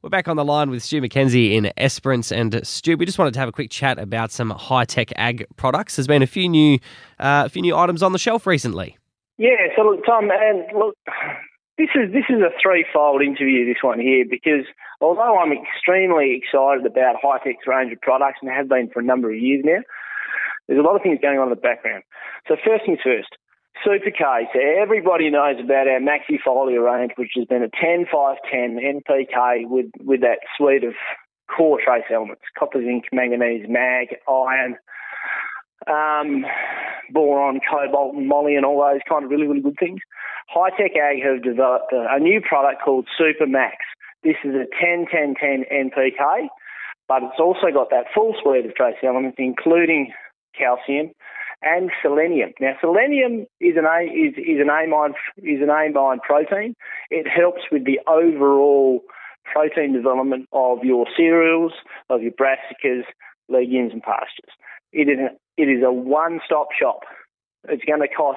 We're back on the line with Stu McKenzie in Esperance. And Stu, we just wanted to have a quick chat about some high-tech ag products. There's been a few new items on the shelf recently. Yeah, so look, Tom, and look, this is a threefold interview, this one here, because although I'm extremely excited about Hi-Tech's range of products and have been for a number of years now, there's a lot of things going on in the background. So first things first, Super K. So everybody knows about our Maxifoliar range, which has been a 10-5-10 NPK with that suite of core trace elements: copper, zinc, manganese, mag, iron, boron, cobalt, and moly, and all those kind of really, really good things. Hi-Tech Ag have developed a new product called Super Max. This is a 10-10-10 NPK, but it's also got that full suite of trace elements, including calcium and selenium. Now, selenium is an amine protein. It helps with the overall protein development of your cereals, of your brassicas, legumes, and pastures. It is a one-stop shop. It's going to cost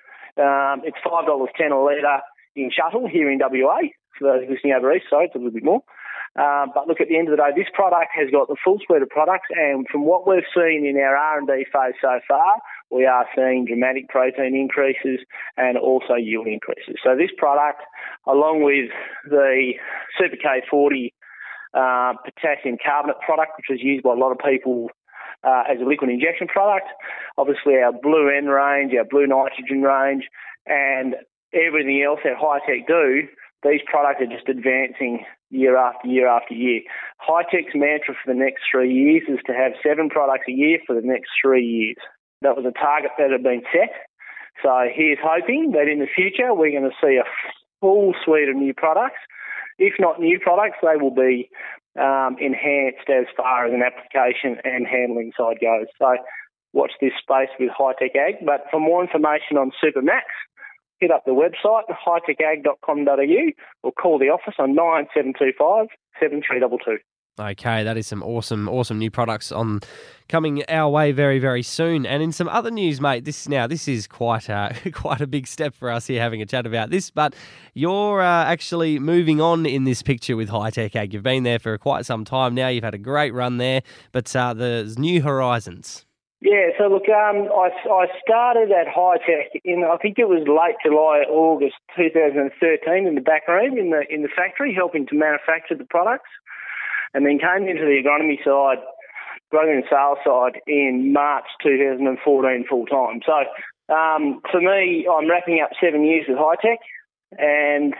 it's $5.10 a litre in shuttle here in WA. For those listening over east, so it's a little bit more. But look, at the end of the day, this product has got the full suite of products, and from what we've seen in our R&D phase so far, we are seeing dramatic protein increases and also yield increases. So this product, along with the Super K40 potassium carbonate product, which is used by a lot of people as a liquid injection product, obviously our Blue N range, our Blue Nitrogen range, and everything else that Hi-Tech do, these products are just advancing year after year after year. Hi-Tech's mantra for the next 3 years is to have 7 products a year for the next 3 years. That was a target that had been set. So here's hoping that in the future we're going to see a full suite of new products. If not new products, they will be enhanced as far as an application and handling side goes. So watch this space with Hi-Tech Ag. But for more information on Super Max, hit up the website, hitechag.com.au, or call the office on 9725 7322. Okay, that is some awesome new products coming our way very, very soon. And in some other news, mate, this is quite a big step for us here having a chat about this. But you're actually moving on in this picture with Hi-Tech Ag. You've been there for quite some time now. You've had a great run there, but there's new horizons. Yeah, so look, I started at Hi-Tech in, I think it was late July, August 2013 in the back room in the factory, helping to manufacture the products, and then came into the agronomy side, growing and sales side in March 2014 full time. So for me, I'm wrapping up 7 years with Hi-Tech, and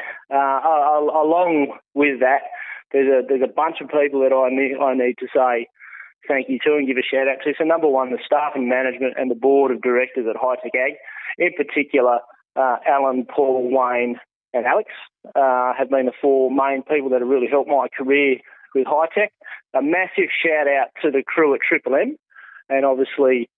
along with that, there's a bunch of people that I need to say thank you to and give a shout out to. So number one, the staff and management and the board of directors at Hi-Tech Ag, in particular, Alan, Paul, Wayne and Alex have been the 4 main people that have really helped my career with Hi-Tech. A massive shout out to the crew at Triple M, and obviously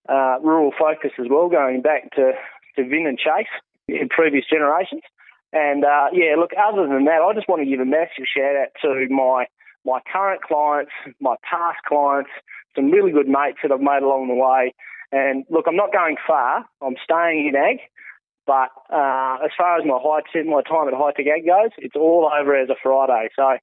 Rural Focus as well, going back to Vin and Chase in previous generations. And look, other than that, I just want to give a massive shout out to my current clients, my past clients, some really good mates that I've made along the way. And look, I'm not going far. I'm staying in ag. But as far as my time at Hi-Tech Ag goes, it's all over as a Friday. So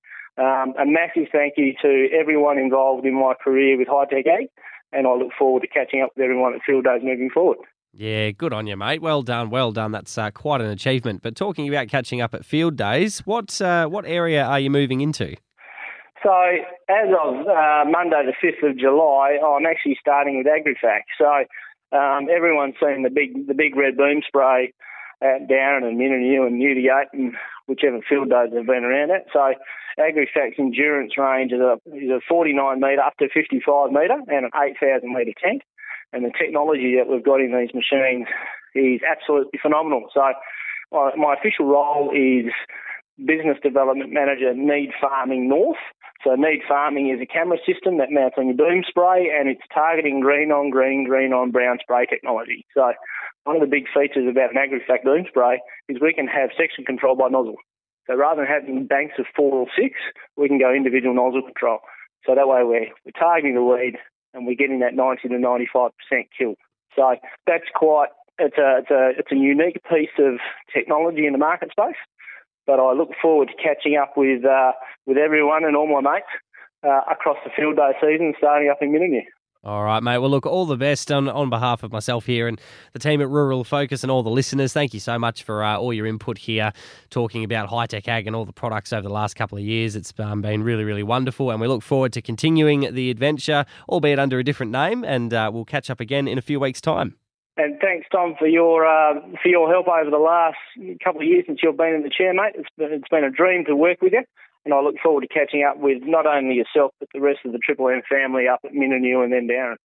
a massive thank you to everyone involved in my career with Hi-Tech Ag. And I look forward to catching up with everyone at Field Days moving forward. Yeah, good on you, mate. Well done. That's quite an achievement. But talking about catching up at Field Days, what area are you moving into? So as of Monday the 5th of July, I'm actually starting with AgriFac. So everyone's seen the big red boom spray at Darren and Minninew and Newdigate and whichever field days they've been around at. So AgriFac's endurance range is a 49 metre up to 55 metre and an 8,000 litre tank. And the technology that we've got in these machines is absolutely phenomenal. So my official role is Business Development Manager, Need Farming North. So Need Farming is a camera system that mounts on your boom spray, and it's targeting green on green, green on brown spray technology. So one of the big features about an AgriFac boom spray is we can have section control by nozzle. So rather than having banks of 4 or 6, we can go individual nozzle control. So that way we're targeting the weed and we're getting that 90 to 95% kill. So that's it's a unique piece of technology in the market space. but I look forward to catching up with everyone and all my mates across the field day season starting up in Minninew. All right, mate. Well, look, all the best on behalf of myself here and the team at Rural Focus and all the listeners. Thank you so much for all your input here, talking about high-tech ag and all the products over the last couple of years. It's been really, really wonderful, and we look forward to continuing the adventure, albeit under a different name, and we'll catch up again in a few weeks' time. And thanks, Tom, for your help over the last couple of years since you've been in the chair, mate. It's been a dream to work with you. And I look forward to catching up with not only yourself, but the rest of the Triple M family up at Minninew and then Darren.